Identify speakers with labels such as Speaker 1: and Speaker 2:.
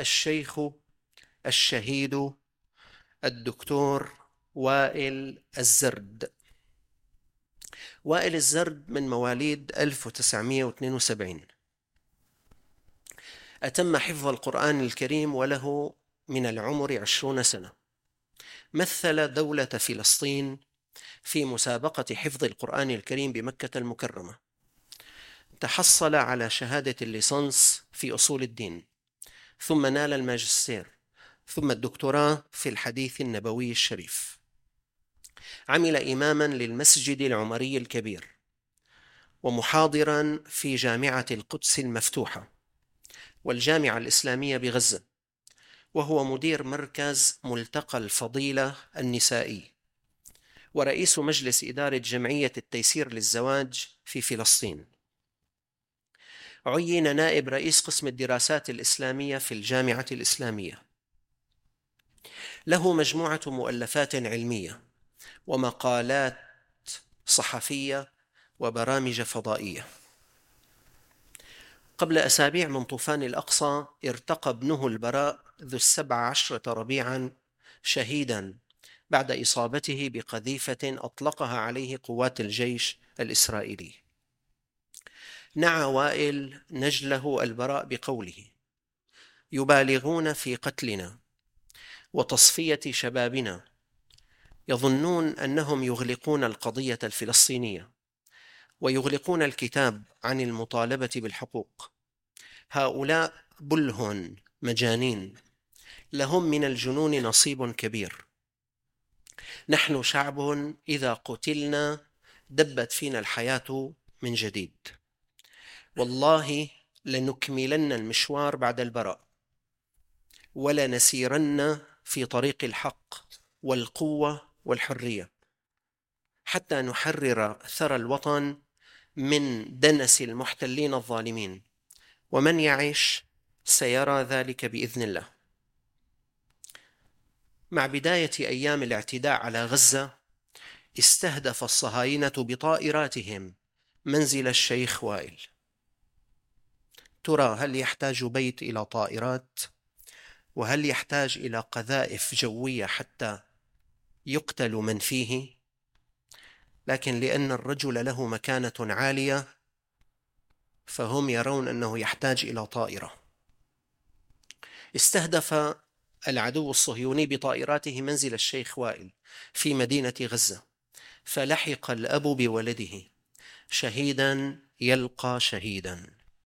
Speaker 1: الشيخ الشهيد الدكتور وائل الزرد. وائل الزرد من مواليد 1972. أتم حفظ القرآن الكريم وله من العمر 20 سنة. مثل دولة فلسطين في مسابقة حفظ القرآن الكريم بمكة المكرمة. تحصل على شهادة الليسانس في أصول الدين، ثم نال الماجستير، ثم الدكتوراه في الحديث النبوي الشريف. عمل إماماً للمسجد العمري الكبير، ومحاضراً في جامعة القدس المفتوحة والجامعة الإسلامية بغزة، وهو مدير مركز ملتقى الفضيلة النسائي، ورئيس مجلس إدارة جمعية التيسير للزواج في فلسطين. عين نائب رئيس قسم الدراسات الإسلامية في الجامعة الإسلامية. له مجموعة مؤلفات علمية ومقالات صحفية وبرامج فضائية. قبل أسابيع من طوفان الأقصى ارتقى ابنه البراء ذو 17 ربيعاً شهيداً بعد إصابته بقذيفة أطلقها عليه قوات الجيش الإسرائيلي. نعى وائل نجله البراء بقوله: يبالغون في قتلنا وتصفية شبابنا، يظنون أنهم يغلقون القضية الفلسطينية ويغلقون الكتاب عن المطالبة بالحقوق. هؤلاء بله مجانين، لهم من الجنون نصيب كبير. نحن شعب إذا قتلنا دبت فينا الحياة من جديد. والله لنكملن المشوار بعد البراء، ولنسيرن في طريق الحق والقوة والحرية، حتى نحرر ثرى الوطن من دنس المحتلين الظالمين، ومن يعيش سيرى ذلك بإذن الله. مع بداية أيام الاعتداء على غزة، استهدف الصهاينة بطائراتهم منزل الشيخ وائل. ترى هل يحتاج بيت إلى طائرات؟ وهل يحتاج إلى قذائف جوية حتى يقتل من فيه؟ لكن لأن الرجل له مكانة عالية، فهم يرون أنه يحتاج إلى طائرة. استهدف العدو الصهيوني بطائراته منزل الشيخ وائل في مدينة غزة، فلحق الأب بولده، شهيداً يلقى شهيداً.